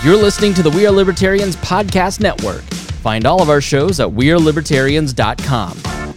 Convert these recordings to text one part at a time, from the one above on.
You're listening to the We Are Libertarians Podcast Network. Find all of our shows at wearelibertarians.com.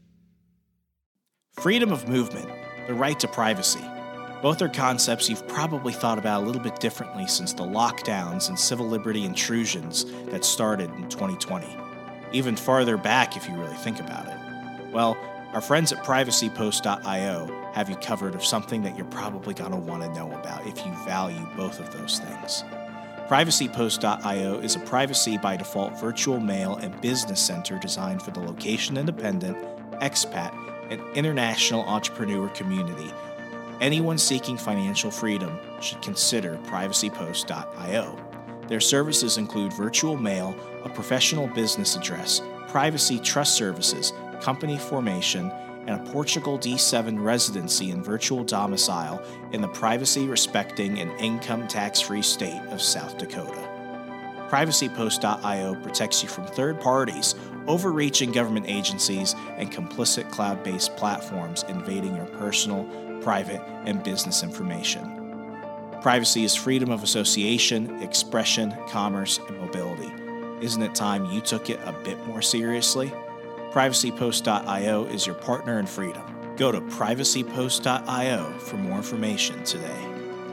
Freedom of movement, the right to privacy. Both are concepts you've probably thought about a little bit differently since the lockdowns and civil liberty intrusions that started in 2020. Even farther back if you really think about it. Well, our friends at privacypost.io have you covered of something that you're probably going to want to know about if you value both of those things. Privacypost.io is a privacy by default virtual mail and business center designed for the location-independent, expat, and international entrepreneur community. Anyone seeking financial freedom should consider privacypost.io. Their services include virtual mail, a professional business address, privacy trust services, company formation, and a Portugal D7 residency and virtual domicile in the privacy-respecting and income tax-free state of South Dakota. PrivacyPost.io protects you from third parties, overreaching government agencies, and complicit cloud-based platforms invading your personal, private, and business information. Privacy is freedom of association, expression, commerce, and mobility. Isn't it time you took it a bit more seriously? PrivacyPost.io is your partner in freedom. Go to PrivacyPost.io for more information today.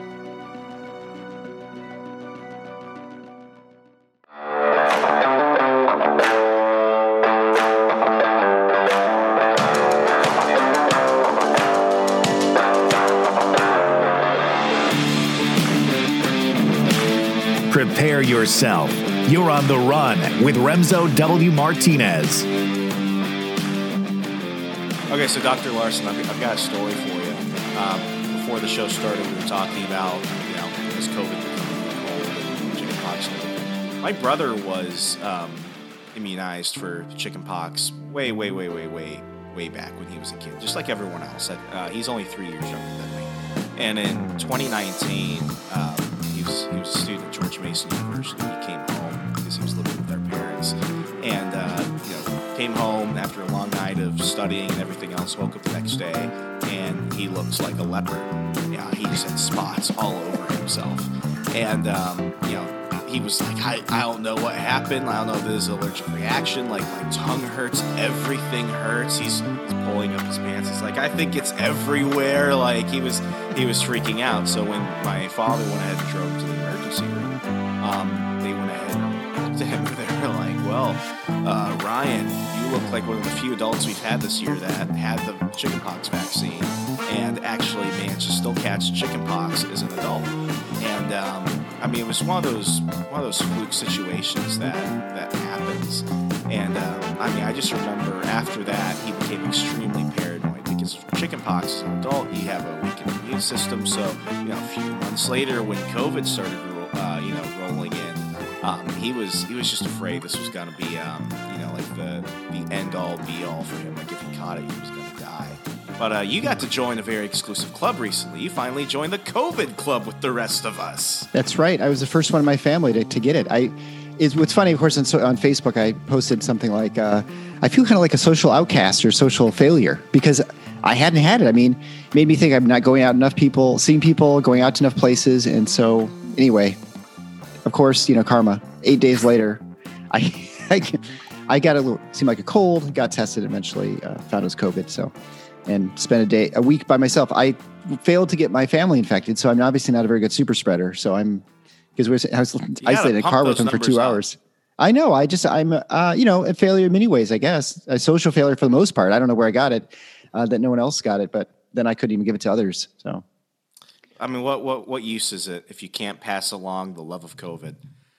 Prepare yourself. You're on the run with Remzo W. Martinez. Okay, so Dr. Larson, I've got a story for you. Before the show started, we were talking about, is COVID becoming cold and chickenpox and everything. My brother was immunized for chickenpox way back when he was a kid, just like everyone else. He's only 3 years younger than me. And in 2019, he was a student at George Mason University. He came home because he was living with their parents. And, came home after a long night of studying and everything else, woke up the next day, and he looks like a leopard. Yeah, he just had spots all over himself. And, he was like, I don't know what happened. I don't know if this is an allergic reaction. Like, my tongue hurts. Everything hurts. He's pulling up his pants. He's like, I think it's everywhere. Like, he was freaking out. So when my father went ahead and drove to the emergency room, they went ahead and looked at him, and they were like, well, Ryan, you look like one of the few adults we've had this year that had the chickenpox vaccine and actually managed to still catch chickenpox as an adult. And it was one of those fluke situations that happens. And I just remember after that he became extremely paranoid because chickenpox as an adult, you have a weakened immune system. So a few months later, when COVID started rolling in, he was just afraid this was going to be like the end all be all for him. Like if he caught it, he was going to die. But you got to join a very exclusive club recently. You finally joined the COVID club with the rest of us. That's right. I was the first one in my family to get it. What's funny, of course, on Facebook, I posted something like, I feel kind of like a social outcast or social failure because I hadn't had it. I mean, it made me think I'm not going out enough seeing people, going out to enough places. And so anyway, of course, karma. 8 days later, I got seemed like a cold, got tested eventually, found it was COVID. So, and spent a week by myself. I failed to get my family infected. So I'm obviously not a very good super spreader. So I was isolated in a car with them for 2 hours. I know. I'm a failure in many ways, I guess. A social failure for the most part. I don't know where I got it, that no one else got it, but then I couldn't even give it to others. So, what use is it if you can't pass along the love of COVID?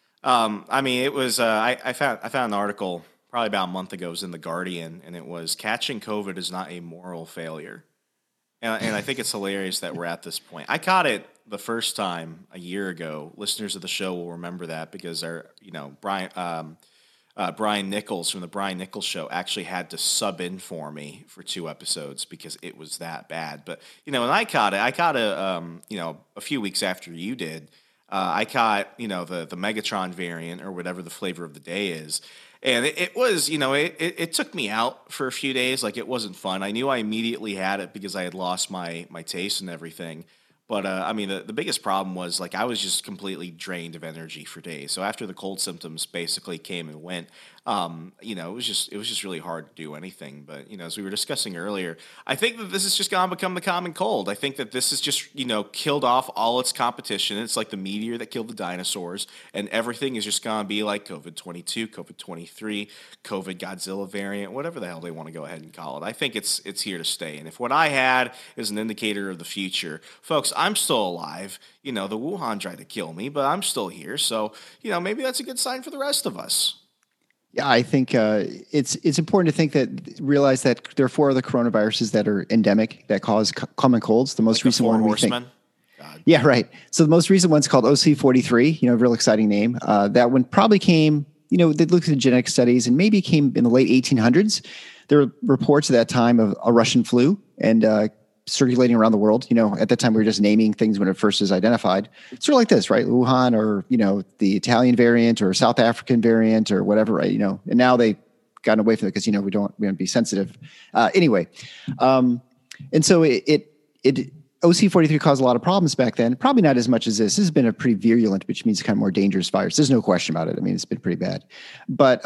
It was, I found an article probably about a month ago. It was in The Guardian, and it was catching COVID is not a moral failure. And I think it's hilarious that we're at this point. I caught it the first time a year ago. Listeners of the show will remember that because Brian Nichols from the Brian Nichols Show actually had to sub in for me for 2 episodes because it was that bad. But when I caught it a few weeks after you did. I caught the Megatron variant or whatever the flavor of the day is. And it was, it took me out for a few days. Like, it wasn't fun. I knew I immediately had it because I had lost my taste and everything. But I mean, the biggest problem was like I was just completely drained of energy for days. So after the cold symptoms basically came and went, it was just really hard to do anything. But as we were discussing earlier, I think that this is just going to become the common cold. I think that this has just killed off all its competition. It's like the meteor that killed the dinosaurs, and everything is just going to be like COVID-22, COVID-23, COVID Godzilla variant, whatever the hell they want to go ahead and call it. I think it's here to stay. And if what I had is an indicator of the future, folks, I'm still alive. The Wuhan tried to kill me, but I'm still here. So, maybe that's a good sign for the rest of us. Yeah, I think it's important to realize that there are 4 other coronaviruses that are endemic that cause common colds. The most recent one we think. Yeah, right. So the most recent one's called OC43. Real exciting name. That one probably came. They looked at the genetic studies and maybe came in the late 1800s. There were reports at that time of a Russian flu and circulating around the world. At that time we were just naming things when it first was identified. Sort of like this, right? Wuhan, or the Italian variant or South African variant or whatever, right? And now they've gotten away from it because we don't want to be sensitive. Anyway, and so it OC43 caused a lot of problems back then. Probably not as much as this. This has been a pretty virulent, which means kind of more dangerous virus. There's no question about it. I mean, it's been pretty bad, but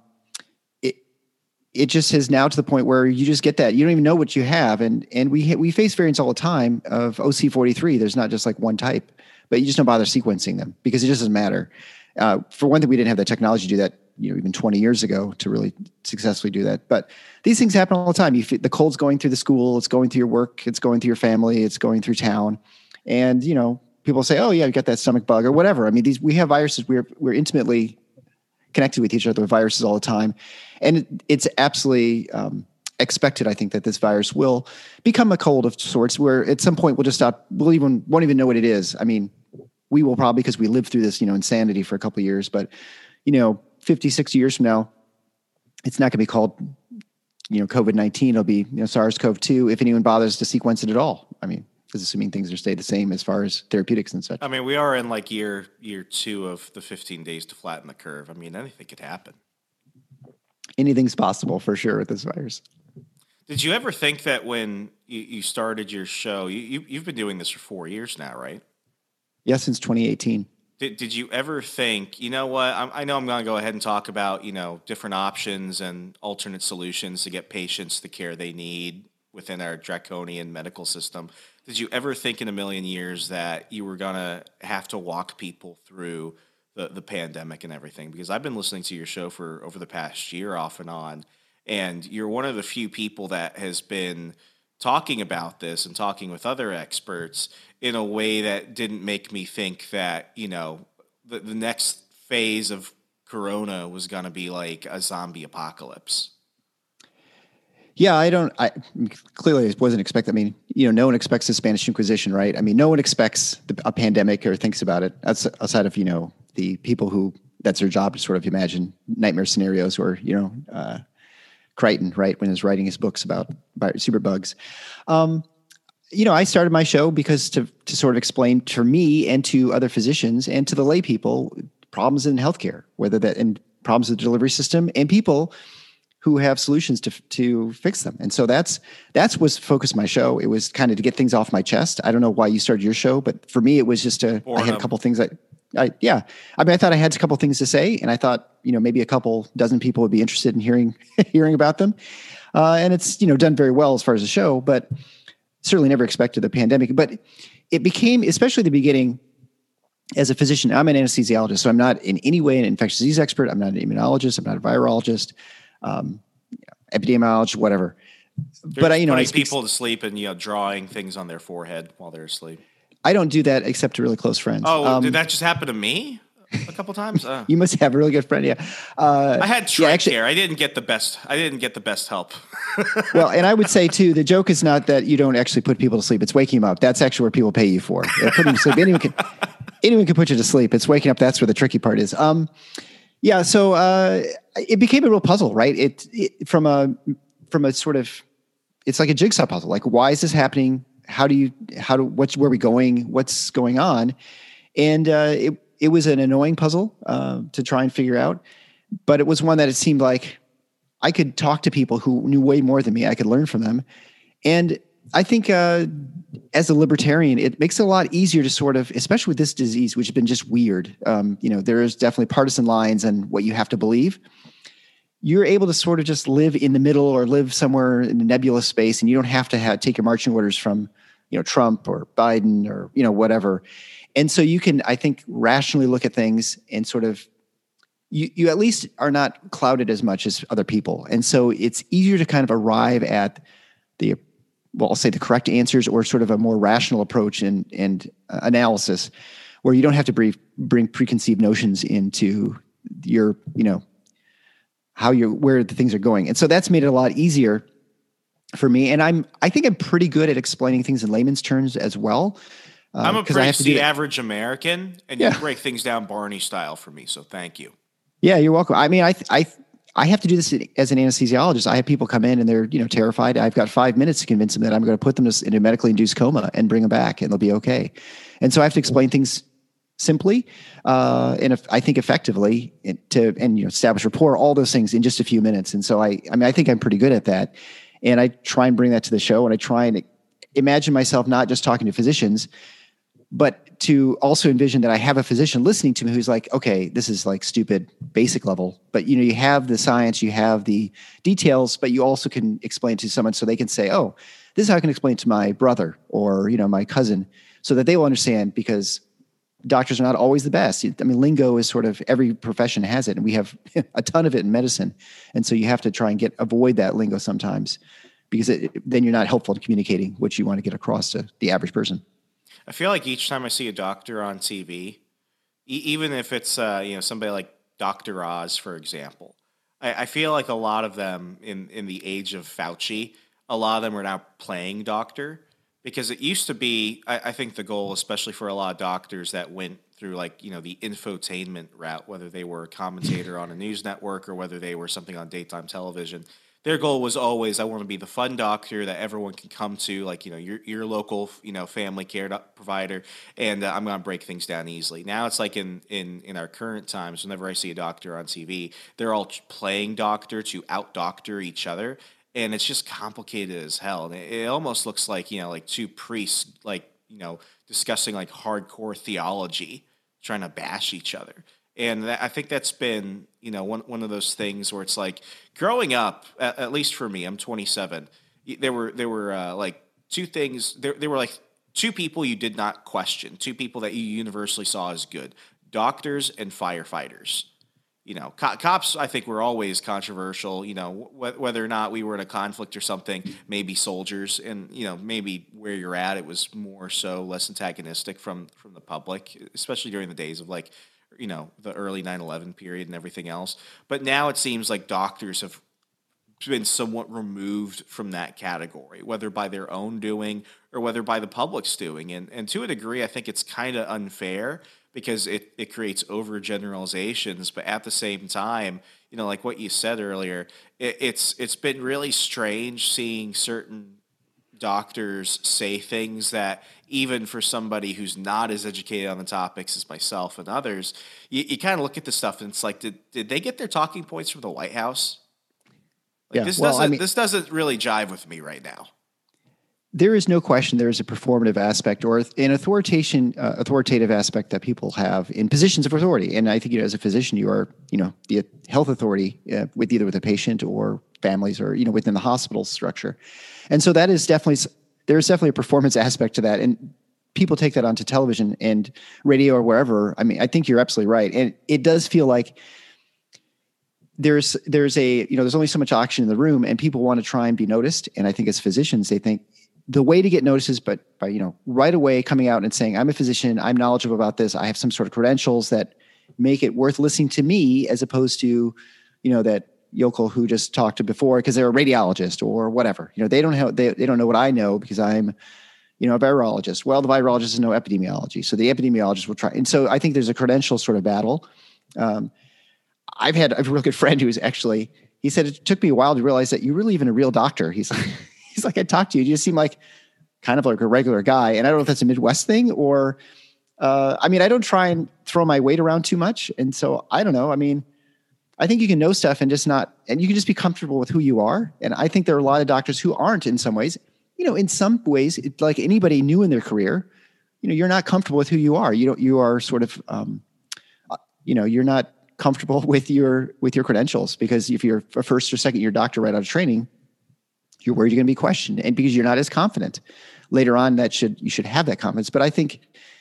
it just is now to the point where you just get that. You don't even know what you have. And we face variants all the time of OC43. There's not just like one type, but you just don't bother sequencing them because it just doesn't matter. For one thing, we didn't have the technology to do that, even 20 years ago to really successfully do that. But these things happen all the time. The cold's going through the school, it's going through your work, it's going through your family, it's going through town. And, people say, oh yeah, you got that stomach bug or whatever. I mean, we have viruses. We're intimately connected with each other with viruses all the time. And it's absolutely expected, I think, that this virus will become a cold of sorts where at some point we'll just stop, won't even know what it is. I mean, we will probably, because we lived through this, insanity for a couple of years, but, 50, 60 years from now, it's not going to be called, COVID-19. It'll be, SARS-CoV-2 if anyone bothers to sequence it at all. I mean, because assuming things are stay the same as far as therapeutics and such. I mean, we are in like year 2 of the 15 days to flatten the curve. I mean, anything could happen. Anything's possible for sure with this virus. Did you ever think that when you started your show, you've been doing this for 4 years now, right? Yeah, since 2018. Did you ever think, I know I'm going to go ahead and talk about, different options and alternate solutions to get patients the care they need within our draconian medical system. Did you ever think in a million years that you were going to have to walk people through the pandemic and everything? Because I've been listening to your show for over the past year off and on, and you're one of the few people that has been talking about this and talking with other experts in a way that didn't make me think that, the next phase of Corona was going to be like a zombie apocalypse. Yeah, I clearly wasn't expecting. I mean, no one expects the Spanish Inquisition, right? I mean, no one expects a pandemic or thinks about it. That's outside of, the people who that's their job to sort of imagine nightmare scenarios, or, Crichton, right, when he was writing his books about superbugs. I started my show because to sort of explain to me and to other physicians and to the lay people problems in healthcare, whether that in problems with the delivery system and people who have solutions to fix them. And so that's what's focused my show. It was kind of to get things off my chest. I don't know why you started your show, but for me, it was just I had a couple things I thought I had a couple things to say, and I thought, maybe a couple dozen people would be interested in hearing about them. And it's, done very well as far as the show, but certainly never expected the pandemic. But it became, especially at the beginning, as a physician, I'm an anesthesiologist, so I'm not in any way an infectious disease expert. I'm not an immunologist. I'm not a virologist, epidemiologist, whatever. But I speak people to sleep and drawing things on their forehead while they're asleep. I don't do that except to really close friends. Oh, did that just happen to me a couple times? You must have a really good friend. Yeah, I had trach care. I didn't get the best help. Well, and I would say too, the joke is not that you don't actually put people to sleep; it's waking them up. That's actually what people pay you for. Putting them to sleep. Anyone can put you to sleep. It's waking up. That's where the tricky part is. So it became a real puzzle, right? It from a sort of, it's like a jigsaw puzzle. Like, why is this happening? Where are we going? What's going on? And it was an annoying puzzle to try and figure out, but it was one that it seemed like I could talk to people who knew way more than me. I could learn from them. And I think as a libertarian, it makes it a lot easier to sort of, especially with this disease, which has been just weird. There is definitely partisan lines and what you have to believe. You're able to sort of just live in the middle or live somewhere in a nebulous space, and you don't have to take your marching orders from, Trump or Biden or, whatever. And so you can, I think, rationally look at things and sort of, you at least are not clouded as much as other people. And so it's easier to kind of arrive at I'll say the correct answers or sort of a more rational approach and analysis where you don't have to bring preconceived notions into your, where the things are going. And so that's made it a lot easier for me. And I think I'm pretty good at explaining things in layman's terms as well. I'm a pretty average American, and you break things down Barney style for me. So thank you. Yeah, you're welcome. I mean, I have to do this as an anesthesiologist. I have people come in and they're, terrified. I've got 5 minutes to convince them that I'm going to put them in a medically induced coma and bring them back and they'll be okay. And so I have to explain things simply, and I think effectively and establish rapport, all those things in just a few minutes. And so I think I'm pretty good at that. And I try and bring that to the show, and I try and imagine myself not just talking to physicians, but to also envision that I have a physician listening to me who's like, okay, this is like stupid basic level, but you have the science, you have the details, but you also can explain to someone so they can say, oh, this is how I can explain it to my brother or, my cousin, so that they will understand, because doctors are not always the best. I mean, lingo is sort of, every profession has it, and we have a ton of it in medicine. And so you have to try and avoid that lingo sometimes, because then you're not helpful in communicating what you want to get across to the average person. I feel like each time I see a doctor on TV, even if it's somebody like Dr. Oz, for example, I feel like a lot of them in the age of Fauci, a lot of them are now playing doctor, because it used to be, I think the goal, especially for a lot of doctors that went through the infotainment route, whether they were a commentator on a news network or whether they were something on daytime television, their goal was always, I want to be the fun doctor that everyone can come to, your local, family care provider, and I'm going to break things down easily. Now it's like in our current times, whenever I see a doctor on TV, they're all playing doctor to out-doctor each other, and it's just complicated as hell. And it almost looks like, two priests, discussing hardcore theology, trying to bash each other. And I think that's been, one of those things where it's like growing up, at least for me, I'm 27. There were two things. There were two people you did not question, two people that you universally saw as good: doctors and firefighters. Cops, I think, were always controversial. Whether or not we were in a conflict or something, maybe soldiers, and maybe where you're at, it was more so less antagonistic from the public, especially during the days of the early 9/11 period and everything else. But now it seems like doctors have been somewhat removed from that category, whether by their own doing or whether by the public's doing. And to a degree, I think it's kind of unfair, because it creates overgeneralizations. But at the same time, like what you said earlier, it's been really strange seeing certain doctors say things that, even for somebody who's not as educated on the topics as myself and others, you kind of look at this stuff and it's like, did they get their talking points from the White House? This doesn't really jive with me right now. There is no question there is a performative aspect or an authoritative aspect that people have in positions of authority. And I think, as a physician, you are, the health authority with a patient or families or, within the hospital structure. And so there's definitely a performance aspect to that. And people take that onto television and radio or wherever. I mean, I think you're absolutely right. And it does feel like there's only so much oxygen in the room, and people want to try and be noticed. And I think as physicians, they think the way to get noticed is by right away coming out and saying, I'm a physician, I'm knowledgeable about this, I have some sort of credentials that make it worth listening to me, as opposed to, that yokel who just talked to before because they're a radiologist or whatever. They don't know what I know because I'm, a virologist. Well, the virologist know epidemiology, so the epidemiologist will try. And so I think there's a credential sort of battle. I've had a real good friend who he said, it took me a while to realize that you're really even a real doctor. He's like, I talked to you. You just seem like kind of like a regular guy. And I don't know if that's a Midwest thing or, I don't try and throw my weight around too much. And so I don't know. I think you can know stuff and you can just be comfortable with who you are. And I think there are a lot of doctors who aren't in some ways. in some ways, like anybody new in their career, you're not comfortable with who you are. You are sort of, you're not comfortable with your credentials, because if you're a first or second year doctor right out of training, you're worried you're going to be questioned, and because you're not as confident. Later on, you should have that confidence. But I think,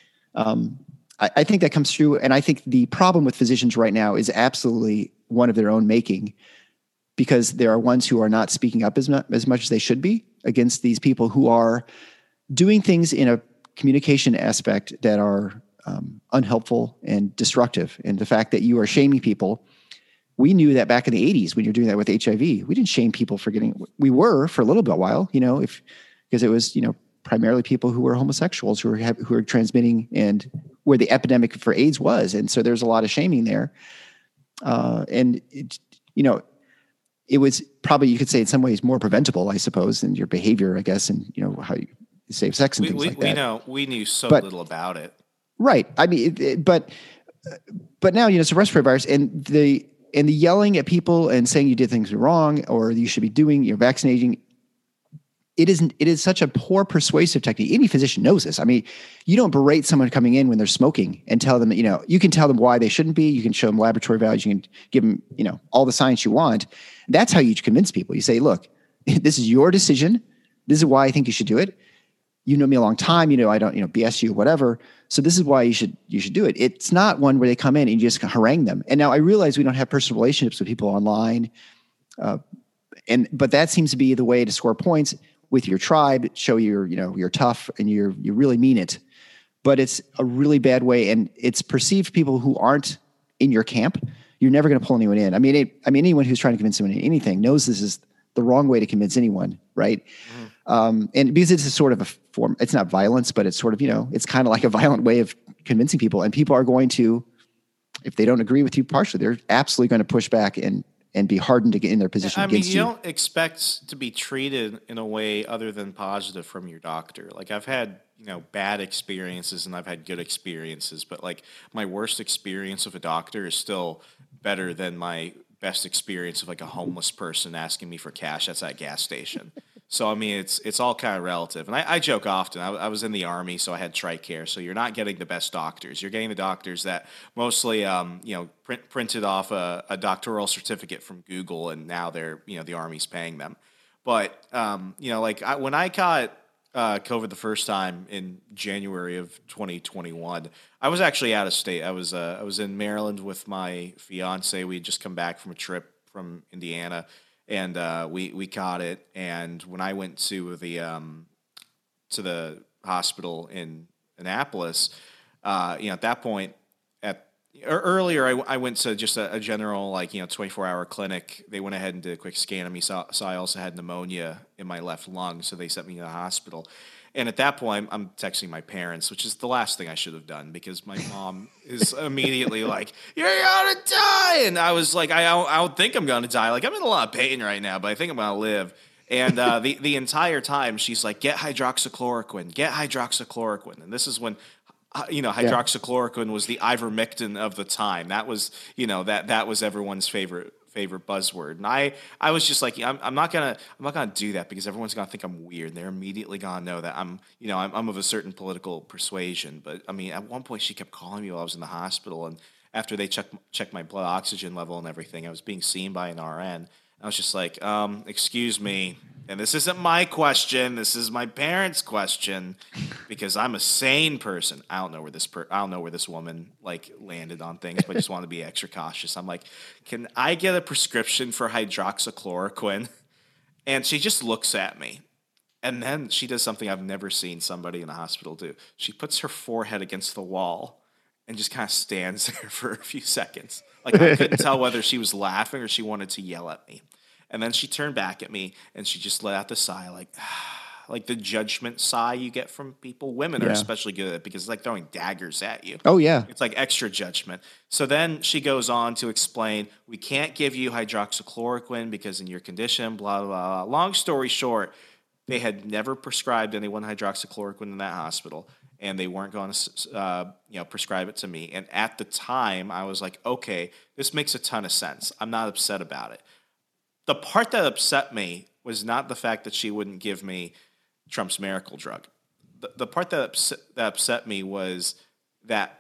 I think that comes through, and I think the problem with physicians right now is absolutely one of their own making, because there are ones who are not speaking up as much as they should be against these people who are doing things in a communication aspect that are unhelpful and destructive. And the fact that you are shaming people, we knew that back in the 80s when you're doing that with HIV. We didn't shame people for we were for a little bit while, because it was, primarily people who were homosexuals who were transmitting, and where the epidemic for AIDS was. And so there's a lot of shaming there. And it was probably, you could say in some ways, more preventable, I suppose, in your behavior, I guess, and how you save sex and things like that. We knew little about it. Right. I mean, but now, it's a respiratory virus, and the yelling at people and saying you did things wrong or you should be doing, vaccinating. It is such a poor persuasive technique. Any physician knows this. I mean, you don't berate someone coming in when they're smoking and tell them, you can tell them why they shouldn't be. You can show them laboratory values. You can give them, all the science you want. That's how you convince people. You say, look, this is your decision. This is why I think you should do it. You know me a long time. I don't, BS you, whatever. So this is why you should do it. It's not one where they come in and you just harangue them. And now I realize we don't have personal relationships with people online. But that seems to be the way to score points with your tribe, show you're tough and you really mean it. But it's a really bad way, and it's perceived people who aren't in your camp. You're never going to pull anyone in. I mean, anyone who's trying to convince someone anything knows this is the wrong way to convince anyone, right? And because it's a sort of a form, it's not violence, but it's sort of, it's kind of like a violent way of convincing people. And people are going to, if they don't agree with you partially, they're absolutely going to push back and be hardened to get in their position against you. You don't expect to be treated in a way other than positive from your doctor. Like, I've had, bad experiences and I've had good experiences, but like my worst experience of a doctor is still better than my best experience of like a homeless person asking me for cash at that gas station. So, I mean, it's all kind of relative. And I joke often. I was in the Army, so I had TRICARE. So you're not getting the best doctors. You're getting the doctors that mostly, printed off a doctoral certificate from Google, and now they're, the Army's paying them. But, when I caught COVID the first time in January of 2021, I was actually out of state. I was in Maryland with my fiance. We had just come back from a trip from Indiana. And we caught it, and when I went to the hospital in Annapolis, at that point, earlier I went to just a general 24-hour clinic. They went ahead and did a quick scan of me, saw I also had pneumonia in my left lung, so they sent me to the hospital. And at that point, I'm texting my parents, which is the last thing I should have done, because my mom is immediately like, "You're gonna die," and I was like, "I don't think I'm gonna die. Like, I'm in a lot of pain right now, but I think I'm gonna live." And the entire time, she's like, "Get hydroxychloroquine. Get hydroxychloroquine." And this is when, hydroxychloroquine was the ivermectin of the time. That was, that was everyone's favorite buzzword. And I was just like, I'm not gonna do that, because everyone's gonna think I'm weird. They're immediately gonna know that I'm of a certain political persuasion. But I mean, at one point she kept calling me while I was in the hospital, and after they checked my blood oxygen level and everything, I was being seen by an RN. I was just like, excuse me, and this isn't my question, this is my parents' question, because I'm a sane person. I don't know where this woman landed on things, but I just want to be extra cautious. I'm like, can I get a prescription for hydroxychloroquine? And she just looks at me, and then she does something I've never seen somebody in a hospital do. She puts her forehead against the wall and just kind of stands there for a few seconds. Like, I couldn't tell whether she was laughing or she wanted to yell at me. And then she turned back at me, and she just let out the sigh, like the judgment sigh you get from people. Women are especially good at it, because it's like throwing daggers at you. Oh, yeah. It's like extra judgment. So then she goes on to explain, we can't give you hydroxychloroquine because in your condition, blah, blah, blah. Long story short, they had never prescribed anyone hydroxychloroquine in that hospital, and they weren't going to prescribe it to me. And at the time, I was like, okay, this makes a ton of sense. I'm not upset about it. The part that upset me was not the fact that she wouldn't give me Trump's miracle drug. The part that upset me was that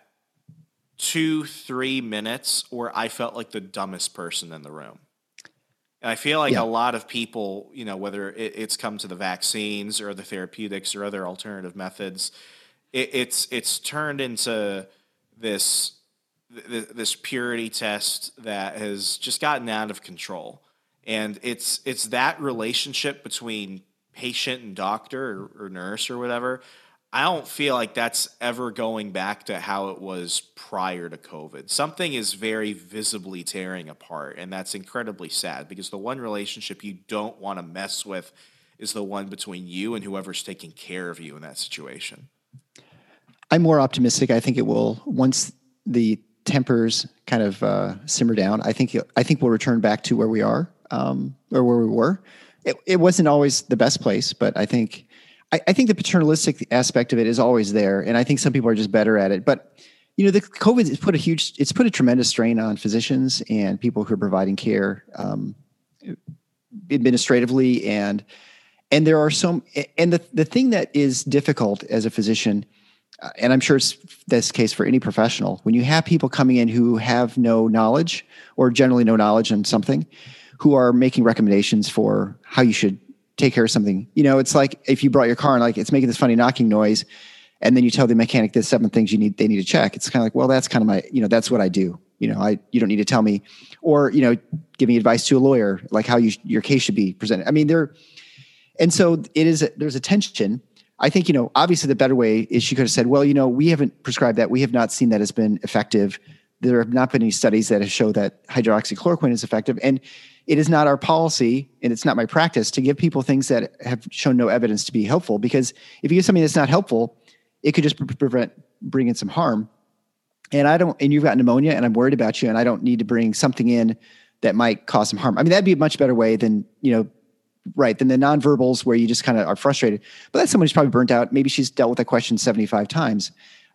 2-3 minutes where I felt like the dumbest person in the room. And I feel like a lot of people, whether it's come to the vaccines or the therapeutics or other alternative methods, it's turned into this purity test that has just gotten out of control. And it's that relationship between patient and doctor or nurse or whatever. I don't feel like that's ever going back to how it was prior to COVID. Something is very visibly tearing apart, and that's incredibly sad because the one relationship you don't want to mess with is the one between you and whoever's taking care of you in that situation. I'm more optimistic. I think it will, once the tempers kind of simmer down, I think we'll return back to where we are, or where we were. It wasn't always the best place, but I think the paternalistic aspect of it is always there, and I think some people are just better at it. But the COVID has put a tremendous strain on physicians and people who are providing care administratively, and there are the thing that is difficult as a physician, and I'm sure it's this case for any professional, when you have people coming in who have no knowledge or generally no knowledge on something, who are making recommendations for how you should take care of something. It's like if you brought your car and like it's making this funny knocking noise, and then you tell the mechanic there's 7 things they need to check. It's kind of like, well, that's kind of my, that's what I do. You don't need to tell me, or giving advice to a lawyer like how your case should be presented. I mean, and so there's a tension. I think obviously the better way is she could have said, well, we haven't prescribed that. We have not seen that has been effective. There have not been any studies that have shown that hydroxychloroquine is effective, and it is not our policy, and it's not my practice to give people things that have shown no evidence to be helpful, because if you give something that's not helpful, it could just bring in some harm. And you've got pneumonia and I'm worried about you, and I don't need to bring something in that might cause some harm. I mean, that'd be a much better way than, than the nonverbals where you just kind of are frustrated. But that's someone who's probably burnt out. Maybe she's dealt with that question 75 times.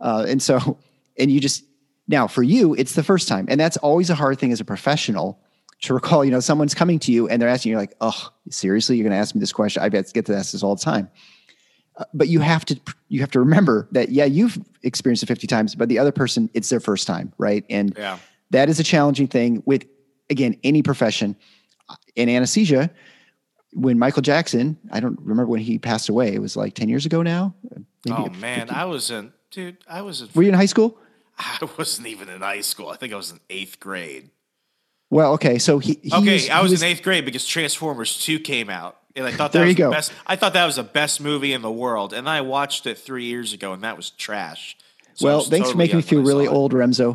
Now for you, it's the first time. And that's always a hard thing as a professional to recall, someone's coming to you and they're asking you like, oh, seriously, you're going to ask me this question? I get to ask this all the time. But you have to remember that, you've experienced it 50 times, but the other person, it's their first time. Right. And that is a challenging thing with, again, any profession. In anesthesia, when Michael Jackson, I don't remember when he passed away. It was like 10 years ago now. Maybe 50. Were you in high school? I wasn't even in high school. I think I was in 8th grade. Well, okay. So I was in 8th grade because Transformers 2 came out, and I thought that I thought that was the best movie in the world, and I watched it 3 years ago, and that was trash. So thanks for making me feel really old, Remzo.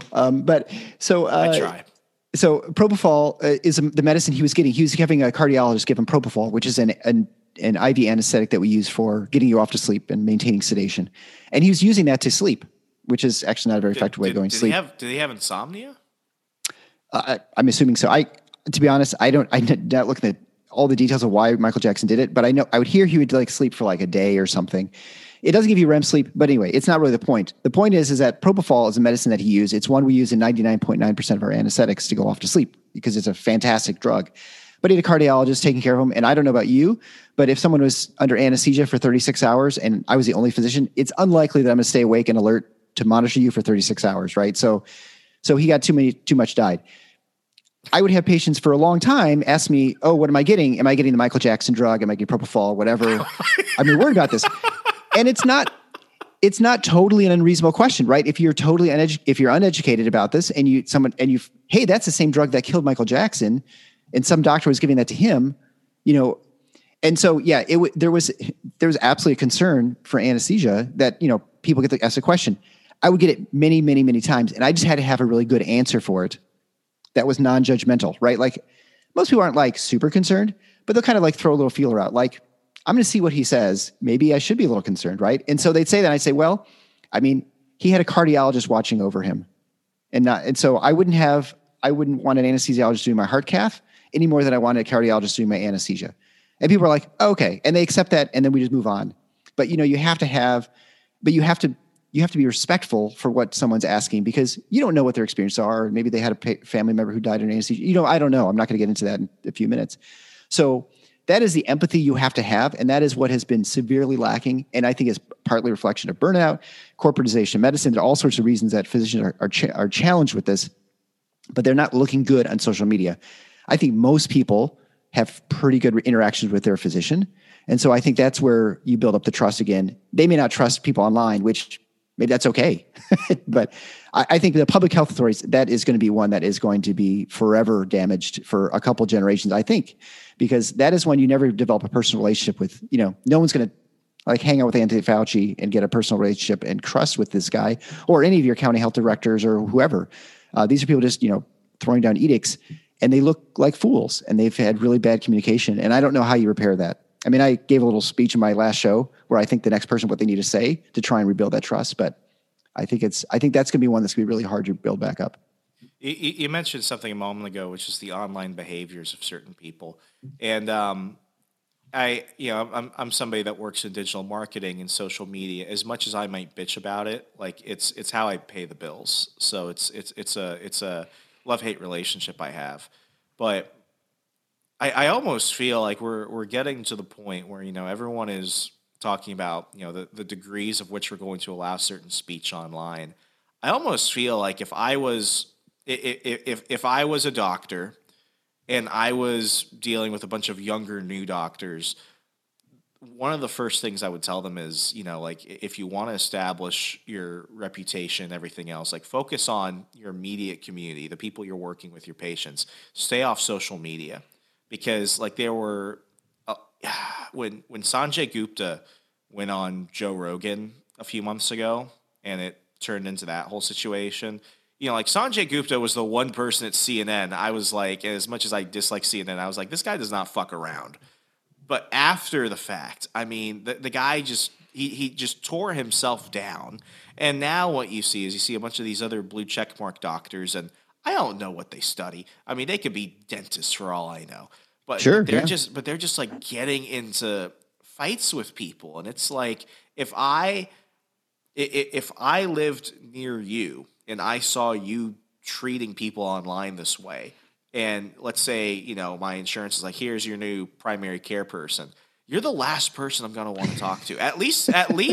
I try. So propofol is the medicine he was getting. He was having a cardiologist give him propofol, which is an IV anesthetic that we use for getting you off to sleep and maintaining sedation. And he was using that to sleep, which is actually not a very effective way of going to sleep. Did he have insomnia? I'm assuming so. To be honest, I'm not looking at all the details of why Michael Jackson did it, but I would hear he would like sleep for like a day or something. It doesn't give you REM sleep, but anyway, it's not really the point. The point is that propofol is a medicine that he used. It's one we use in 99.9% of our anesthetics to go off to sleep because it's a fantastic drug. But he had a cardiologist taking care of him. And I don't know about you, but if someone was under anesthesia for 36 hours and I was the only physician, it's unlikely that I'm going to stay awake and alert to monitor you for 36 hours, right? So he got too much died. I would have patients for a long time ask me, oh, what am I getting? Am I getting the Michael Jackson drug? Am I getting propofol, whatever? I'm worried about this. And it's not totally an unreasonable question, right? If you're totally uneducated about this and hey, that's the same drug that killed Michael Jackson, and some doctor was giving that to him, and so there was absolutely a concern for anesthesia that people get to ask the question. I would get it many, many, many times, and I just had to have a really good answer for it that was non-judgmental, right? Like most people aren't like super concerned, but they'll kind of like throw a little feeler out, like, I'm going to see what he says. Maybe I should be a little concerned, right? And so they'd say that. I'd say, well, I mean, he had a cardiologist watching over him, and so I wouldn't want an anesthesiologist doing my heart cath any more than I wanted a cardiologist doing my anesthesia. And people are like, oh, okay, and they accept that, and then we just move on. But you have to be respectful for what someone's asking, because you don't know what their experiences are. Maybe they had a family member who died in anesthesia. I don't know. I'm not going to get into that in a few minutes. So that is the empathy you have to have. And that is what has been severely lacking. And I think is partly a reflection of burnout, corporatization of medicine. There are all sorts of reasons that physicians are challenged with this, but they're not looking good on social media. I think most people have pretty good interactions with their physician. And so I think that's where you build up the trust again. They may not trust people online, which maybe that's okay. But I think the public health authorities, that is going to be one that is going to be forever damaged for a couple generations, I think, because that is when you never develop a personal relationship with, no one's going to like hang out with Anthony Fauci and get a personal relationship and trust with this guy or any of your county health directors or whoever. These are people just, throwing down edicts, and they look like fools, and they've had really bad communication. And I don't know how you repair that. I mean, I gave a little speech in my last show where I think the next person, what they need to say to try and rebuild that trust. But I think that's going to be one that's going to be really hard to build back up. You mentioned something a moment ago, which is the online behaviors of certain people. And I'm somebody that works in digital marketing and social media. As much as I might bitch about it, like it's how I pay the bills. So it's a love-hate relationship I have. But I almost feel like we're getting to the point where, everyone is talking about, the degrees of which we're going to allow certain speech online. I almost feel like if I was a doctor and I was dealing with a bunch of younger new doctors, one of the first things I would tell them is, if you want to establish your reputation and everything else, like focus on your immediate community, the people you're working with, your patients. Stay off social media. Because like there were when Sanjay Gupta went on Joe Rogan a few months ago, and it turned into that whole situation. Like Sanjay Gupta was the one person at CNN. I was like, as much as I dislike CNN, I was like, this guy does not fuck around. But after the fact, I mean, the guy just he just tore himself down. And now what you see a bunch of these other blue checkmark doctors, and I don't know what they study. I mean, they could be dentists for all I know. But sure, they're just like getting into fights with people. And it's like, if I lived near you and I saw you treating people online this way, and let's say, my insurance is like, here's your new primary care person. You're the last person I'm going to want to talk to. At least,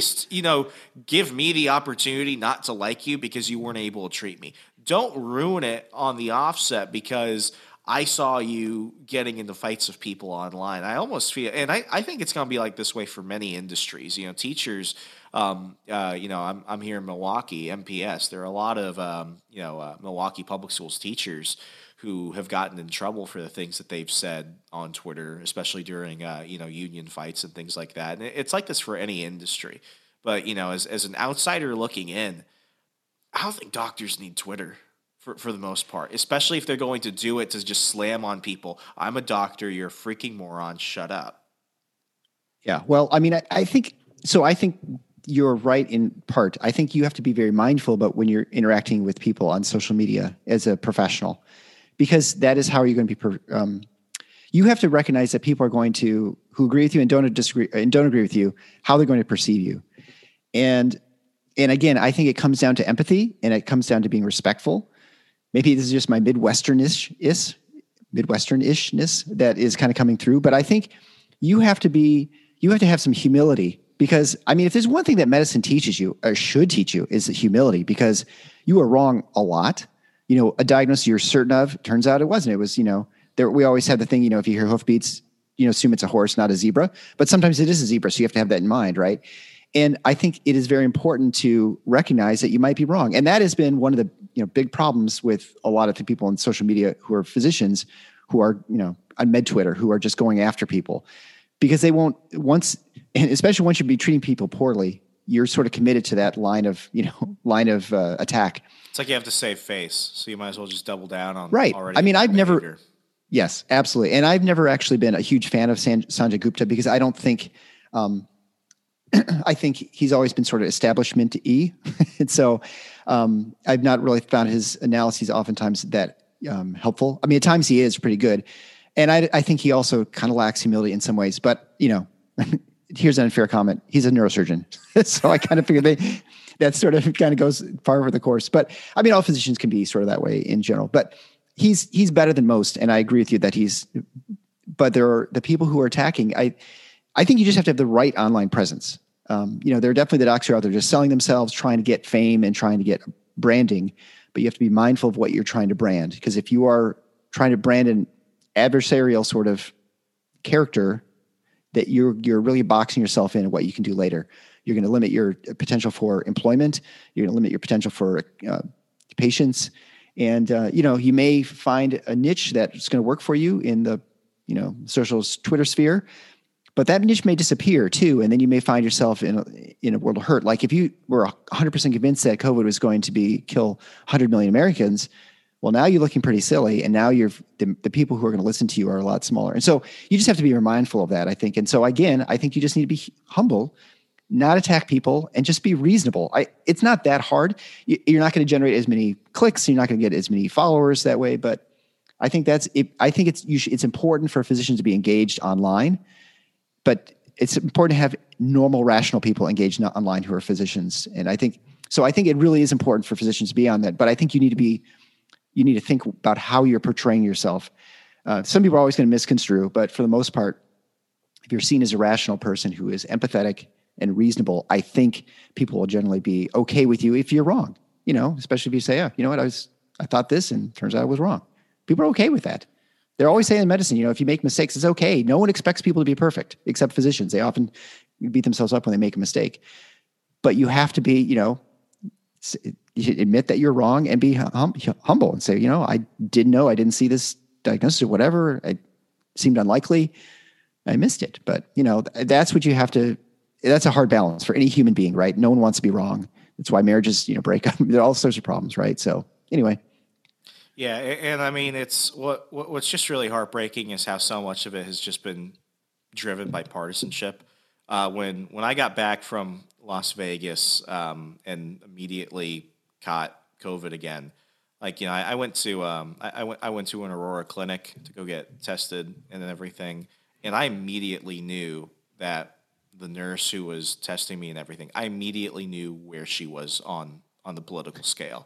give me the opportunity not to like you because you weren't able to treat me. Don't ruin it on the offset because I saw you getting into fights with people online. I almost feel, and I think it's going to be like this way for many industries. Teachers, I'm here in Milwaukee, MPS. There are a lot of, Milwaukee Public Schools teachers who have gotten in trouble for the things that they've said on Twitter, especially during, union fights and things like that. And it's like this for any industry. But, as an outsider looking in, I don't think doctors need Twitter for the most part, especially if they're going to do it to just slam on people. I'm a doctor. You're a freaking moron. Shut up. Yeah. Well, I mean, I think you're right in part. I think you have to be very mindful about when you're interacting with people on social media as a professional, because that is how you're going to be. You have to recognize that people are going to, who agree with you and don't disagree and don't agree with you, how they're going to perceive you. And again, I think it comes down to empathy, and it comes down to being respectful. Maybe this is just my Midwesternishness that is kind of coming through. But I think you have to have some humility, because I mean, if there's one thing that medicine teaches you or should teach you, is humility, because you are wrong a lot. A diagnosis you're certain of, turns out it wasn't. It was, we always have the thing, if you hear hoofbeats, assume it's a horse, not a zebra, but sometimes it is a zebra. So you have to have that in mind. Right. And I think it is very important to recognize that you might be wrong. And that has been one of the big problems with a lot of the people on social media who are physicians, who are, on med Twitter, who are just going after people, because they won't and especially once you be treating people poorly, you're sort of committed to that line of attack. It's like you have to save face. So you might as well just double down on. Right. Already. I mean, yes, absolutely. And I've never actually been a huge fan of Sanjay Gupta, because I don't think, I think he's always been sort of establishment-y. And so I've not really found his analyses oftentimes that helpful. I mean, at times he is pretty good. And I think he also kind of lacks humility in some ways. But, here's an unfair comment. He's a neurosurgeon. So I kind of figured that sort of kind of goes far over the course. But I mean, all physicians can be sort of that way in general. But he's better than most. And I agree with you that he's but there are the people who are attacking. I think you just have to have the right online presence. There are definitely the docs who are out there just selling themselves, trying to get fame and trying to get branding, but you have to be mindful of what you're trying to brand. Because if you are trying to brand an adversarial sort of character, that you're really boxing yourself in what you can do later. You're going to limit your potential for employment. You're going to limit your potential for patients. And, you may find a niche that's going to work for you in the, social Twitter sphere, but that niche may disappear too. And then you may find yourself in a world of hurt. Like if you were 100% convinced that COVID was going to kill 100 million Americans, well, now you're looking pretty silly. And now the people who are going to listen to you are a lot smaller. And so you just have to be mindful of that, I think. And so again, I think you just need to be humble, not attack people, and just be reasonable. It's not that hard. You're not going to generate as many clicks. You're not going to get as many followers that way. But I think it's important for physicians to be engaged online, but it's important to have normal, rational people engaged online who are physicians. And I think it really is important for physicians to be on that. But I think you need to think about how you're portraying yourself. Some people are always going to misconstrue, but for the most part, if you're seen as a rational person who is empathetic and reasonable, I think people will generally be okay with you if you're wrong, especially if you say, yeah, you know what, I thought this and turns out I was wrong. People are okay with that. They're always saying in medicine, if you make mistakes, it's okay. No one expects people to be perfect except physicians. They often beat themselves up when they make a mistake, but you have to be, you should admit that you're wrong and be humble and say, I didn't know, I didn't see this diagnosis or whatever. It seemed unlikely. I missed it. But, that's what you have to, that's a hard balance for any human being, right? No one wants to be wrong. That's why marriages, break up. There are all sorts of problems, right? So anyway. Yeah. And I mean, it's what's just really heartbreaking is how so much of it has just been driven by partisanship. When I got back from Las Vegas and immediately caught COVID again, I went to I went to an Aurora clinic to go get tested and everything, and I immediately knew that the nurse who was testing me and everything, I immediately knew where she was on the political scale.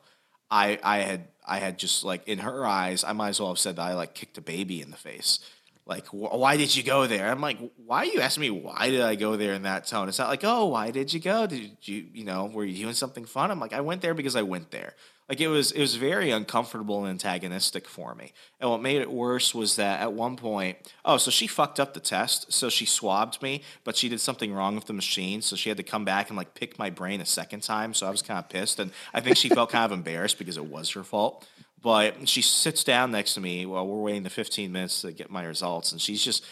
I had just in her eyes, I might as well have said that I kicked a baby in the face. Why did you go there? I'm like, why are you asking me why did I go there in that tone? It's not like, oh, why did you go? Did you, were you doing something fun? I'm like, I went there because I went there. It was very uncomfortable and antagonistic for me. And what made it worse was that at one point, so she fucked up the test. So she swabbed me, but she did something wrong with the machine. So she had to come back and pick my brain a second time. So I was kind of pissed. And I think she felt kind of embarrassed because it was her fault. But she sits down next to me while we're waiting the 15 minutes to get my results. And she's just,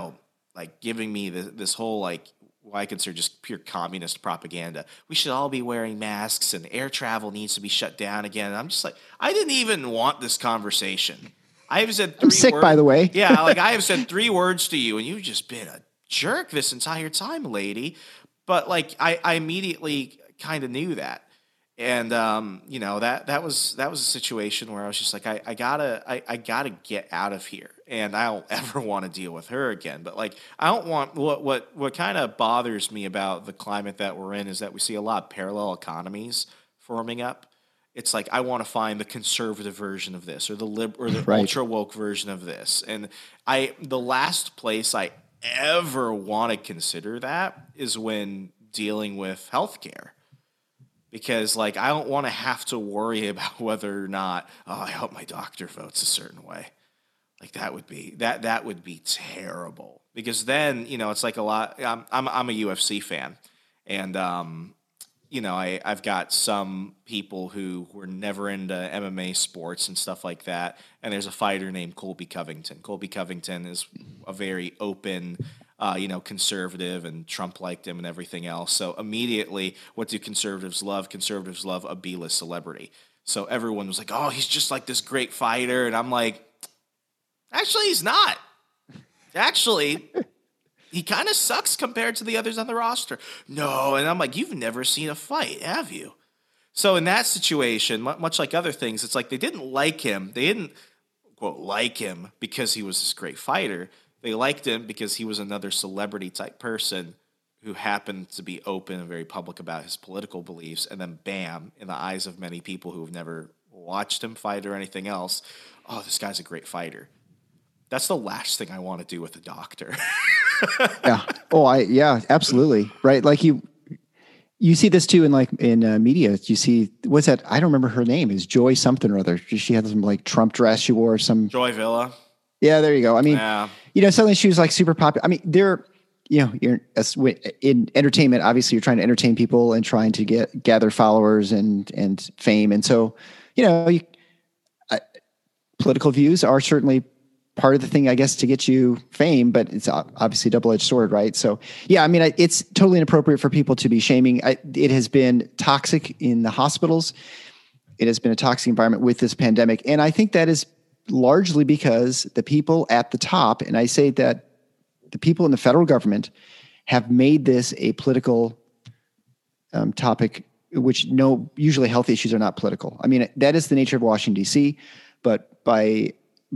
giving me this whole, what I consider just pure communist propaganda. We should all be wearing masks and air travel needs to be shut down again. And I'm just I didn't even want this conversation. I have said 3 I'm sick, words. By the way. Yeah, I have said 3 words to you, and you've just been a jerk this entire time, lady. But, I immediately kind of knew that. And that was a situation where I was just I gotta get out of here, and I don't ever want to deal with her again. But I don't want what kind of bothers me about the climate that we're in is that we see a lot of parallel economies forming up. It's I want to find the conservative version of this or the right. ultra woke version of this, and the last place I ever want to consider that is when dealing with healthcare. Because I don't want to have to worry about whether or not I hope my doctor votes a certain way. That would be terrible. Because then it's a lot. I'm a UFC fan, and I've got some people who were never into MMA sports and stuff like that. And there's a fighter named Colby Covington. Colby Covington is a very open, conservative, and Trump liked him and everything else. So immediately, what do conservatives love? Conservatives love a B-list celebrity. So everyone was like, oh, he's just this great fighter. And I'm like, actually, he's not. Actually, he kind of sucks compared to the others on the roster. No, and I'm like, you've never seen a fight, have you? So in that situation, much like other things, it's they didn't like him. They didn't, quote, like him because he was this great fighter. They liked him because he was another celebrity-type person who happened to be open and very public about his political beliefs. And then, bam, in the eyes of many people who have never watched him fight or anything else, oh, this guy's a great fighter. That's the last thing I want to do with a doctor. Yeah. Oh, yeah, absolutely. Right. Like you see this too in media. You see, what's that? I don't remember her name. Is Joy something or other. She had some like Trump dress she wore, some Joy Villa. Yeah, there you go. I mean, Yeah. Suddenly she was like super popular. I mean, you're in entertainment, obviously you're trying to entertain people and trying to gather followers and fame. And so, political views are certainly part of the thing, I guess, to get you fame, but it's obviously a double-edged sword, right? So, yeah, I mean, it's totally inappropriate for people to be shaming. It has been toxic in the hospitals. It has been a toxic environment with this pandemic. And I think that is largely because the people at the top, and I say that the people in the federal government have made this a political topic, which usually health issues are not political. I mean, that is the nature of Washington, D.C., but by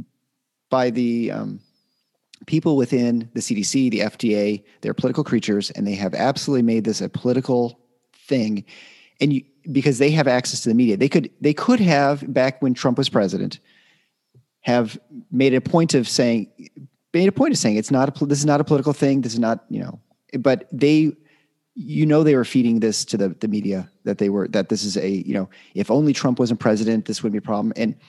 the people within the CDC, the FDA, they're political creatures, and they have absolutely made this a political thing. And because they have access to the media, they could have, back when Trump was president, have made a point of saying it's not this is not a political thing. This is not, but they were feeding this to the media that this is if only Trump wasn't president, this wouldn't be a problem.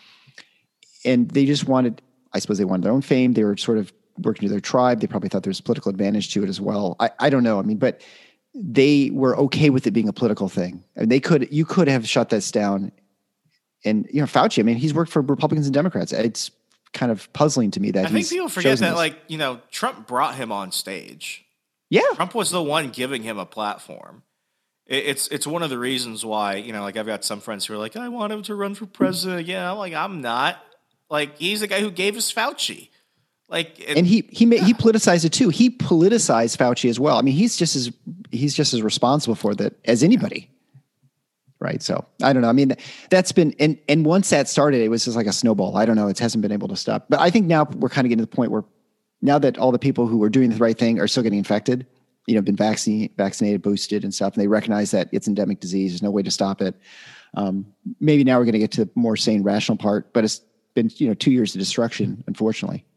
And they just wanted, I suppose they wanted their own fame. They were sort of working to their tribe. They probably thought there was political advantage to it as well. I don't know. I mean, but they were okay with it being a political thing. I mean, you could have shut this down. And, Fauci, I mean, he's worked for Republicans and Democrats. It's kind of puzzling to me that I think people forget that, Trump brought him on stage. Yeah. Trump was the one giving him a platform. It's one of the reasons why, I've got some friends who are like, I want him to run for president. Yeah, I'm like, I'm not. Like, he's the guy who gave us Fauci. And he politicized it too. He politicized Fauci as well. I mean, he's just as responsible for that as anybody. Right. So I don't know. I mean, that's been, and once that started, it was just like a snowball. I don't know. It hasn't been able to stop. But I think now we're kind of getting to the point where now that all the people who are doing the right thing are still getting infected, been vaccinated, boosted and stuff, and they recognize that it's endemic disease. There's no way to stop it. Maybe now we're going to get to the more sane, rational part, but it's been, 2 years of destruction, unfortunately.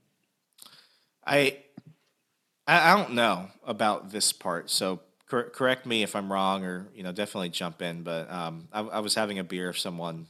I don't know about this part. So correct me if I'm wrong, or definitely jump in. But I was having a beer with someone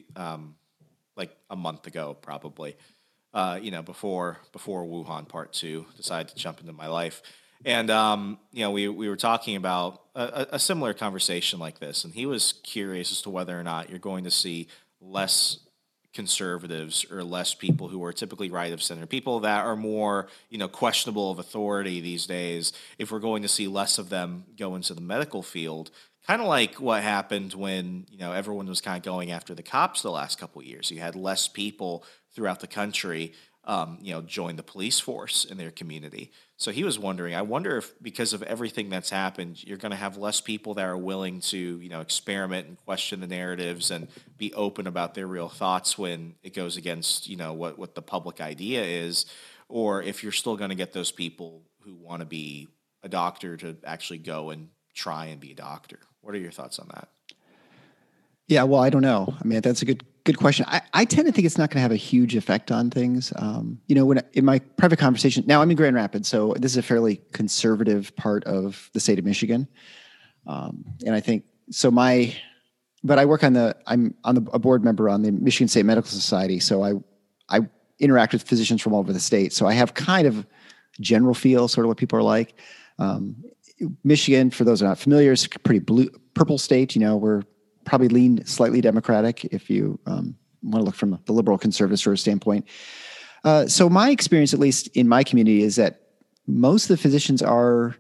like a month ago, probably. Before Wuhan Part 2 decided to jump into my life, and we were talking about a similar conversation like this, and he was curious as to whether or not you're going to see less conservatives or less people who are typically right of center, people that are more, questionable of authority these days, if we're going to see less of them go into the medical field, kind of like what happened when, everyone was kind of going after the cops the last couple of years. You had less people throughout the country, join the police force in their community. So he was wondering, I wonder if because of everything that's happened, you're going to have less people that are willing to, experiment and question the narratives and be open about their real thoughts when it goes against, what the public idea is, or if you're still going to get those people who want to be a doctor to actually go and try and be a doctor. What are your thoughts on that? Yeah, well, I don't know. I mean, that's a good question. I tend to think it's not going to have a huge effect on things. When in my private conversation, now I'm in Grand Rapids, so this is a fairly conservative part of the state of Michigan. And I think so but I work I'm a board member on the Michigan State Medical Society. So I interact with physicians from all over the state. So I have kind of general feel, sort of what people are like. Michigan, for those who are not familiar, is a pretty purple state. We're probably lean slightly Democratic if you want to look from the liberal conservative sort of standpoint. So my experience, at least in my community, is that most of the physicians are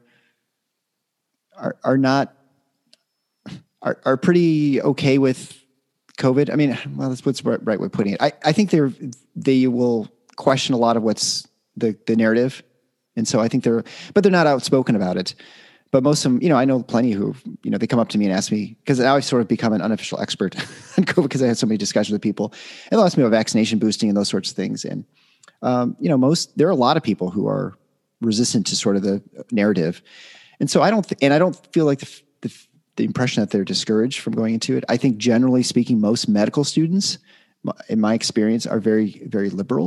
pretty okay with COVID. I mean, well, that's what's the right way of putting it. I think they will question a lot of what's the narrative. And so I think but they're not outspoken about it. But most of them, I know plenty who, they come up to me and ask me, because now I've sort of become an unofficial expert on COVID because I had so many discussions with people, and they'll ask me about vaccination boosting and those sorts of things. And, there are a lot of people who are resistant to sort of the narrative. And so I don't feel like the impression that they're discouraged from going into it. I think, generally speaking, most medical students, in my experience, are very, very liberal.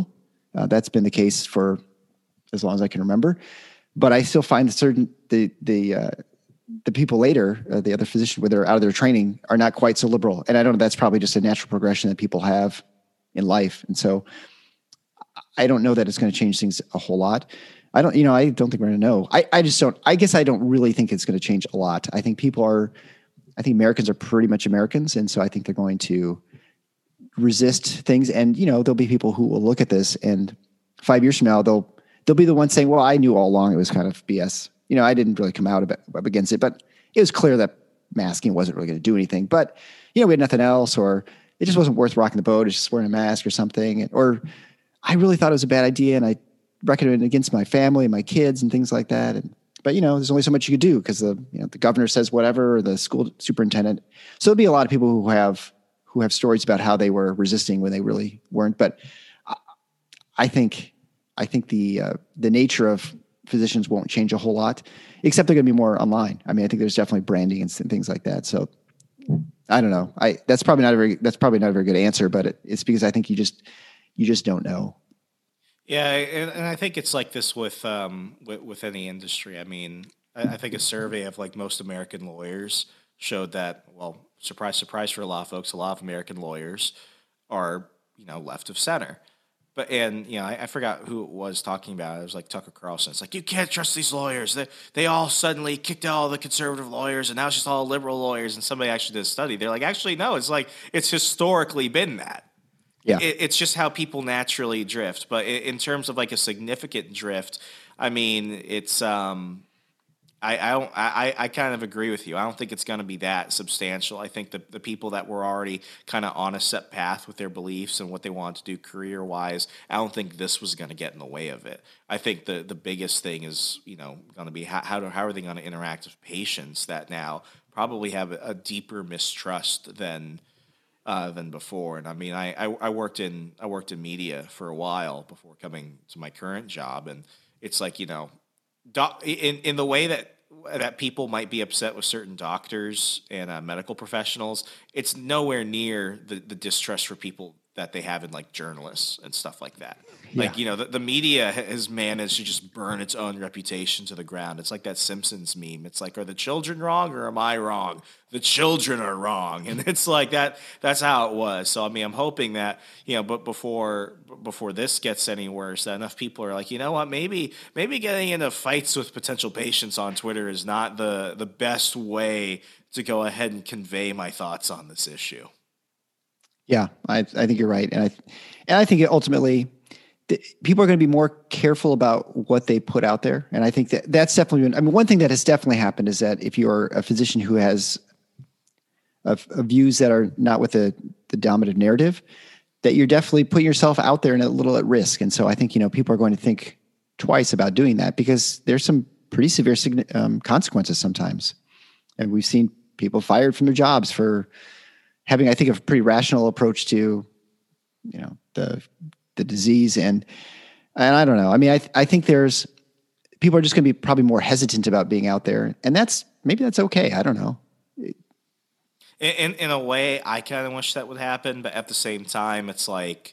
That's been the case for as long as I can remember. But I still find the people later, the other physicians, when they're out of their training, are not quite so liberal. And I don't know, that's probably just a natural progression that people have in life. And so I don't know that it's going to change things a whole lot. I don't think we're going to know. I guess I don't really think it's going to change a lot. I think Americans are pretty much Americans. And so I think they're going to resist things. And, there'll be people who will look at this and 5 years from now, they'll be the ones saying, well, I knew all along it was kind of BS. I didn't really come out up against it, but it was clear that masking wasn't really going to do anything. But, we had nothing else, or it just wasn't worth rocking the boat. It's just wearing a mask or something. Or I really thought it was a bad idea, and I recommended it against my family and my kids and things like that. But there's only so much you could do because the governor says whatever, or the school superintendent. So there'll be a lot of people who have stories about how they were resisting when they really weren't. But I think the nature of physicians won't change a whole lot, except they're going to be more online. I think there's definitely branding and things like that. So I don't know. That's probably not a very good answer, but it's because I think you just don't know. Yeah, and I think it's like this with any industry. I think a survey of like most American lawyers showed that, well, surprise, surprise for a lot of folks, a lot of American lawyers are, left of center. But, I forgot who it was talking about it. It was like Tucker Carlson. It's like, you can't trust these lawyers. They all suddenly kicked out all the conservative lawyers, and now it's just all liberal lawyers. And somebody actually did a study. They're like, actually, no, it's like, it's historically been that. Yeah. It's just how people naturally drift. But in terms of like a significant drift, it's I kind of agree with you. I don't think it's going to be that substantial. I think the people that were already kind of on a set path with their beliefs and what they want to do career-wise, I don't think this was going to get in the way of it. I think the biggest thing is, going to be how are they going to interact with patients that now probably have a deeper mistrust than before. And I worked in media for a while before coming to my current job, and it's like, in the way that people might be upset with certain doctors and medical professionals, it's nowhere near the distrust for people that they have in like journalists and stuff like that. Yeah. Like, the media has managed to just burn its own reputation to the ground. It's like that Simpsons meme. It's like, are the children wrong or am I wrong? The children are wrong. And it's like that's how it was. So, I'm hoping that, but before this gets any worse, that enough people are like, you know what, maybe getting into fights with potential patients on Twitter is not the best way to go ahead and convey my thoughts on this issue. Yeah, I think you're right. And I think ultimately people are going to be more careful about what they put out there. And I think that's definitely been, one thing that has definitely happened is that if you're a physician who has views that are not with the dominant narrative, that you're definitely putting yourself out there and a little at risk. And so I think, people are going to think twice about doing that because there's some pretty severe consequences sometimes. And we've seen people fired from their jobs for having, I think, a pretty rational approach to, the disease. And I don't know. I think people are just going to be probably more hesitant about being out there, and maybe that's okay. I don't know. In a way, I kind of wish that would happen, but at the same time, it's like,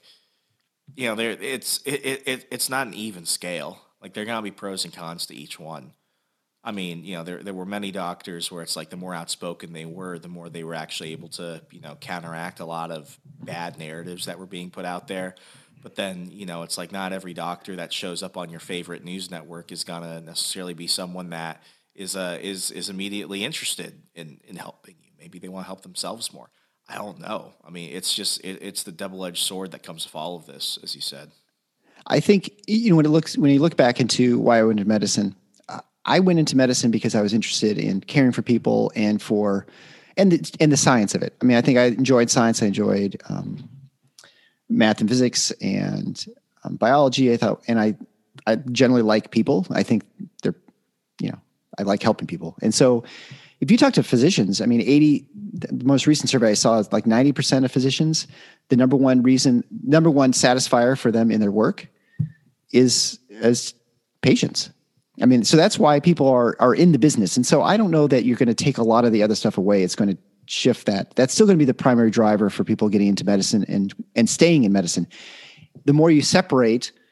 it's not an even scale. Like, there are going to be pros and cons to each one. There were many doctors where it's like the more outspoken they were, the more they were actually able to, counteract a lot of bad narratives that were being put out there. But then, it's like not every doctor that shows up on your favorite news network is going to necessarily be someone that is immediately interested in helping you. Maybe they want to help themselves more. I don't know. It's just it's the double-edged sword that comes with all of this, as you said. I think, when you look back into why I went into medicine, I went into medicine because I was interested in caring for people and the science of it. I think I enjoyed science. I enjoyed math and physics and biology. I generally like people. I think I like helping people. And so if you talk to physicians, the most recent survey I saw is like 90% of physicians, the number one satisfier for them in their work is as patients. So that's why people are in the business. And so I don't know that you're going to take a lot of the other stuff away. It's going to shift that. That's still going to be the primary driver for people getting into medicine and staying in medicine. The more you separate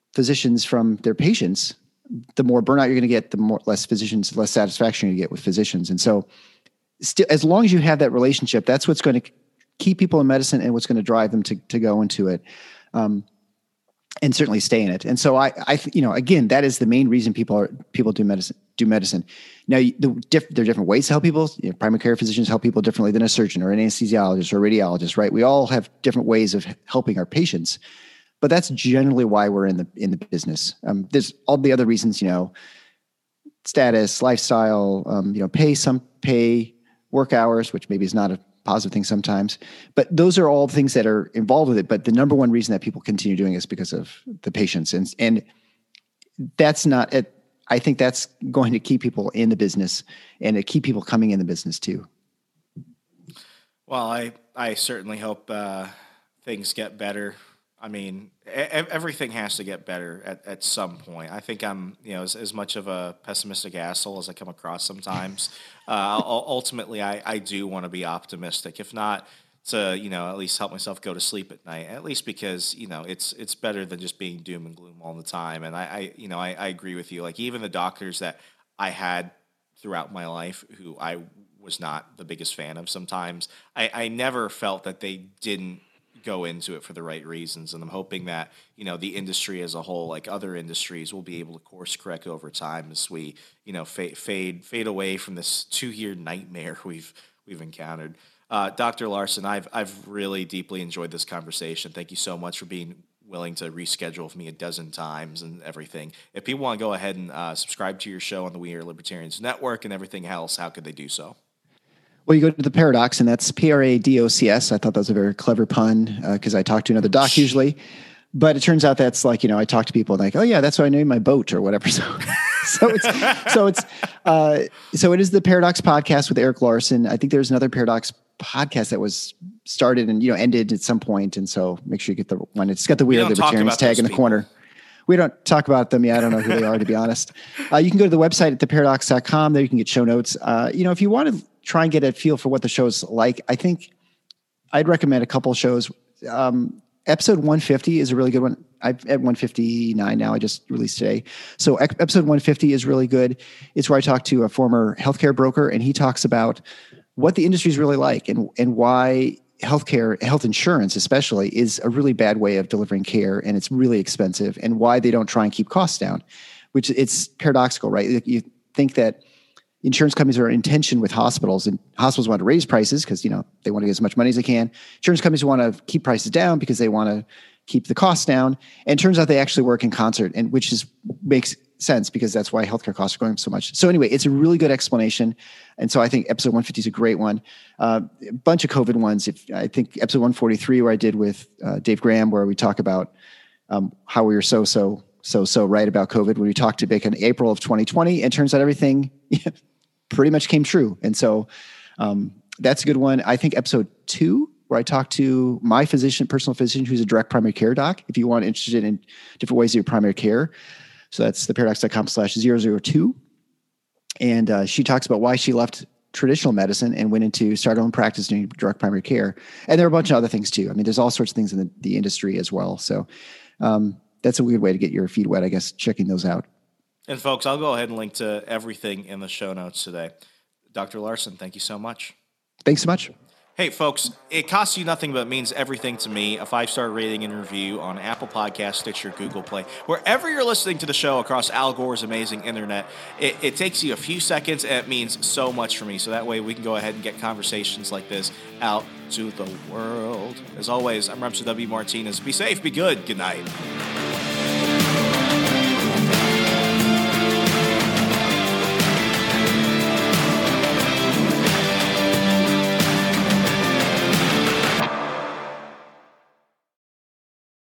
physicians from their patients, the more burnout you're going to get, less satisfaction you get with physicians. And so still, as long as you have that relationship, that's what's going to keep people in medicine and what's going to drive them to go into it. And certainly stay in it. And so again, that is the main reason people do medicine. Now, there are different ways to help people. Primary care physicians help people differently than a surgeon or an anesthesiologist or a radiologist, right? We all have different ways of helping our patients, but that's generally why we're in the business. There's all the other reasons, status, lifestyle, pay, work hours, which maybe is not a positive thing sometimes, but those are all things that are involved with it. But the number one reason that people continue doing it is because of the patients. And that's not it. I think that's going to keep people in the business and to keep people coming in the business too. Well, I certainly hope things get better. I mean, everything has to get better at some point. I think I'm, as much of a pessimistic asshole as I come across sometimes. Ultimately, I do want to be optimistic, if not to, at least help myself go to sleep at night. At least because, it's better than just being doom and gloom all the time. And I agree with you. Like even the doctors that I had throughout my life, who I was not the biggest fan of, sometimes I never felt that they didn't go into it for the right reasons. And I'm hoping that, the industry as a whole, like other industries, will be able to course correct over time as we, fade away from this 2-year nightmare we've encountered. Dr. Larson, I've really deeply enjoyed this conversation. Thank you so much for being willing to reschedule with me a dozen times and everything. If people want to go ahead and subscribe to your show on the We Are Libertarians Network and everything else, how could they do so? Well, you go to the Paradox, and that's PRADOCS. I thought that was a very clever pun because I talk to another doc usually, but it turns out that's like, I talk to people like, oh yeah, that's what I named my boat or whatever. So it is the Paradox podcast with Eric Larson. I think there's another Paradox podcast that was started and, ended at some point. And so make sure you get the one. It's got the Weird Libertarians tag in the corner. We don't talk about them. Yeah, I don't know who they are, to be honest. You can go to the website at theparadox.com. There you can get show notes. If you want to try and get a feel for what the show's like, I think I'd recommend a couple shows. Episode 150 is a really good one. I'm at 159 now. I just released today. So episode 150 is really good. It's where I talk to a former healthcare broker, and he talks about what the industry is really like and why health insurance especially is a really bad way of delivering care, and it's really expensive, and why they don't try and keep costs down, which it's paradoxical, right? You think that insurance companies are in tension with hospitals, and hospitals want to raise prices because, they want to get as much money as they can. Insurance companies want to keep prices down because they want to keep the costs down. And it turns out they actually work in concert, and which makes sense because that's why healthcare costs are going up so much. So anyway, it's a really good explanation. And so I think episode 150 is a great one. A bunch of COVID ones. I think episode 143, where I did with Dave Graham, where we talk about how we were so right about COVID when we talked to back in April of 2020, and turns out everything pretty much came true. And so that's a good one. I think episode 2, where I talked to my personal physician, who's a direct primary care doc, if you want interested in different ways to do primary care. So that's theparadox.com/002. And she talks about why she left traditional medicine and went into start her own practice doing direct primary care. And there are a bunch of other things too. I mean, there's all sorts of things in the industry as well. So that's a weird way to get your feet wet, I guess, checking those out. And folks, I'll go ahead and link to everything in the show notes today. Dr. Larson, thank you so much. Thanks so much. Hey, folks, it costs you nothing, but means everything to me. A 5-star rating and review on Apple Podcasts, Stitcher, Google Play. Wherever you're listening to the show across Al Gore's amazing internet, it takes you a few seconds, and it means so much for me. So that way we can go ahead and get conversations like this out to the world. As always, I'm Remso W. Martinez. Be safe, be good. Good night.